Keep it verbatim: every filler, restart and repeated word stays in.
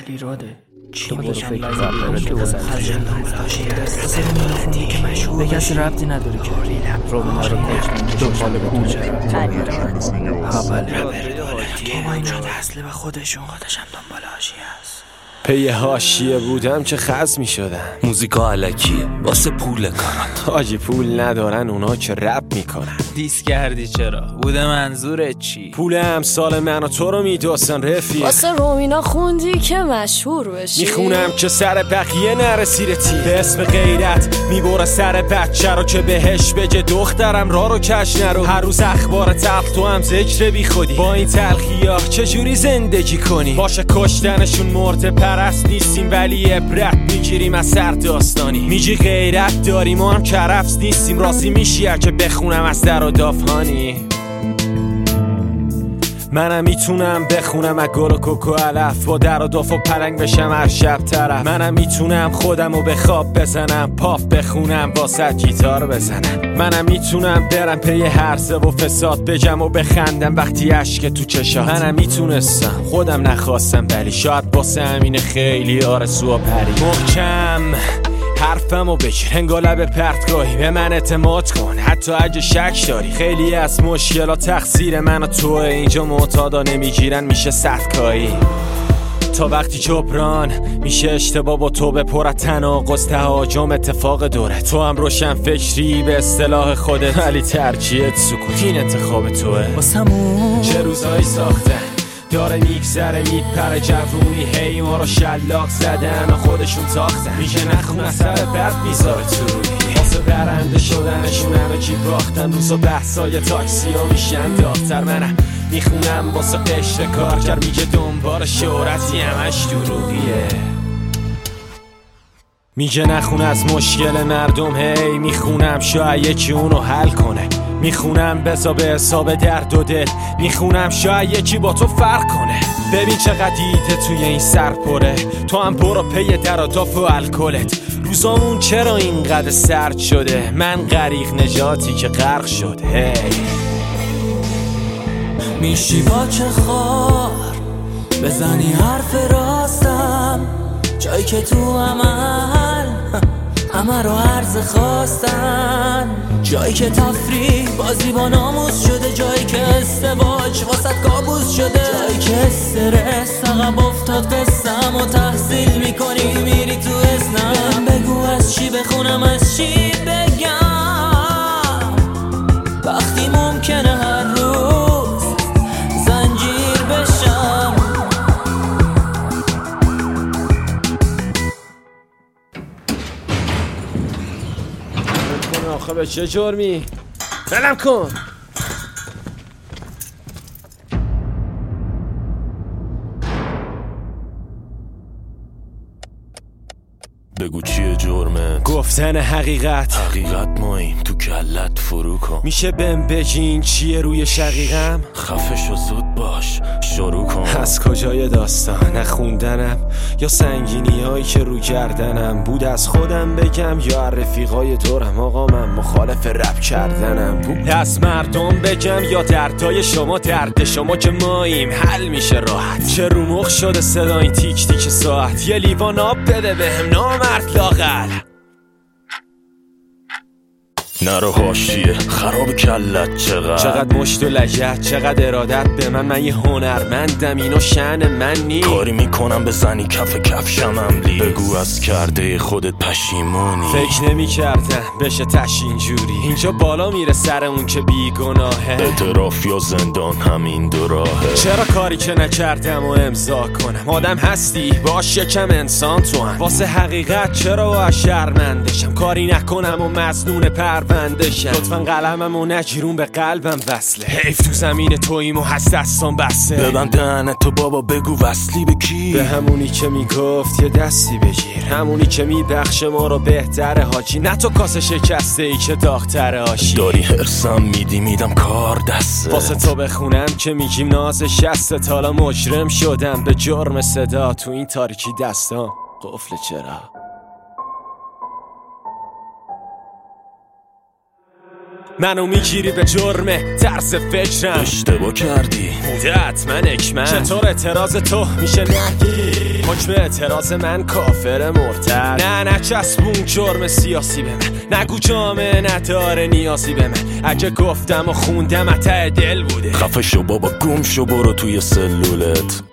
علی راده چی میگشن لازم خجلم باشی هست خوندی که مشهور به کسی ربطی نداره که رومنا رو کشتن دنبال پول تو با این شده اصله به خودشون خودشم دنبال حاشیه هست پی حاشیه بودم چه خز می شدم. موزیکا الکیه واسه پول کارات. حاجی پول ندارن اونا که رپ میکنن. دیس کردی چرا؟ بوده منظورت چی؟ پول امثال من و تو رو میدوستن رفیق. واسه رومینا خوندی که مشهور بشی. میخونم که سر بقیه نرسی تی به اسم غیرت میبره سر بچه رو که بهش بگه دخترم را رو کش نرو. هر روز اخبار تلخ تو هم ذکر بی خودی. با این تلخی ها چجوری زندگی کنی؟ باشه کشتنشون مرده پرست نیستیم ولی عبرت میگیریم از سر داستانی. میگی غیرت داریم ما هم کرفس نیستیم. راضی میشی اگه بخونم از در و دافهانی. منم میتونم بخونم از گل و کوکو علف با در و داف و پلنگ بشم هر شب طرف. منم میتونم خودم رو به خواب بزنم پاف بخونم واسه گیتار بزنم. منم میتونم برم پی هرزه و فساد بجم و بخندم وقتی عشق تو چشات. منم میتونستم خودم نخواستم ولی شاید واسه همین خیلی آرزو و پری. محکم حرفمو بگیر هنگا لب پرتگاهی به من اعتماد کن حتی اگه شک داری. خیلی از مشکلات تقصیر من و توه اینجا معتادا نمیگیرن میشه صدکایی. تا وقتی جبران میشه اشتباه با تو به پر تناقض تهاجم اتفاق دوره. تو هم روشن فکری به اصطلاح خودت ولی ترجیحت سکوت. این انتخاب توه واسمون چه روزایی ساختن داره میگذره میپره جوونی هی ما رو شلاق زدن و خودشون تاختن. میگه نخون از سر برد میذاره تو روی واسه برنده شدنشون همه چی باختن. روز و بحثای تاکسی ها میشن داختر. منم میخونم واسه قشر کارگر میگه دنبال شهرتی همش دروغیه. میگه نخون از مشکل مردم هی میخونم شاید یکی اونو حل کنه. میخونم بسا به حساب درد و دل. میخونم شاید یکی با تو فرق کنه. ببین چقدر دیده توی این سر پره. تو هم برو پی در و داف و الکلت. روزامون چرا اینقدر سرد شده؟ من غریق نجاتی که غرق شده. هی میشی با چه خار بزنی حرف راستم جایی که تو عمل همه رو عرض خواستن. جایی که تفریح بازی با ناموس شده. جایی که ازدواج واسط کابوس شده. جایی که استرس عقب افتاد قصم و تحصیل میکنی میری تو اسنم. بگو از چی بخونم از چی بگم وقتی ممکنه هر روز زنجیر بشم. آخه به چه جرمی؟ بلم کن. بگو چیه جرمت؟ گفتن حقیقت. حقیقت ماییم تو کلت فرو کن. میشه بهم بگی این چیه روی شقیقم؟ خفه شو زود باش شروع کن. از کجای داستان نخوندنم یا سنگینی هایی که رو گردنم بود از خودم بگم یا رفیقای دورم؟ آقا من مخالف رپ کردنم بود از مردم بگم یا دردای شما درد شما که ماییم حل میشه راحت. چه رو مخ شده صدای تیک تیک ساعت. یه لیوان آب بده بهم نامرد لاغر. نرو حاشیه خراب کلت چقدر چقدر مشت و لگت چقدر ارادت به من. من یه هنرمندم اینو شأن من نی. کاری میکنم بزنی کف کفشم املی. بگو از کرده خودت پشیمونی. فکر نمی کردم بشه تش اینجوری. اینجا بالا میره سر اون که بیگناهه. اعتراف یا زندان همین دو راهه. چرا کاری که نکردم و امضا کنم؟ آدم هستی باش یکم انسان تو هم. واسه حقیقت چرا باید شرمندشم؟ کاری نکنم و مظنون پر لطفاً قلممو نگیرون به قلبم وصله. حیف تو زمین توییم و هست دستان بسته. ببند دهنت تو بابا بگو وصلی به کی؟ به همونی که میگفت یه دستی بگیر. همونی که میبخشه ما رو بهتره حاجی. نه تو کاسه شکسته ای که داغتره آشی. داری حرسم میدی میدم کار دسته. واسه تو بخونم که میگیم ناز شسته. حالا مجرم شدم به جرم صدا تو این تاریکی دستان قفل چرا. منو میگیری به جرمه ترس فکرم اشتباه کردی بوده حتما اکمن چطور اعتراض تو میشه نگی حکم اعتراض من کافر مرتد نه نه چسبون جرم سیاسی به من نگو جامعه نداره نیازی به من اگه گفتم و خوندم ته دل بوده خفه شو بابا گم شو برو توی سلولت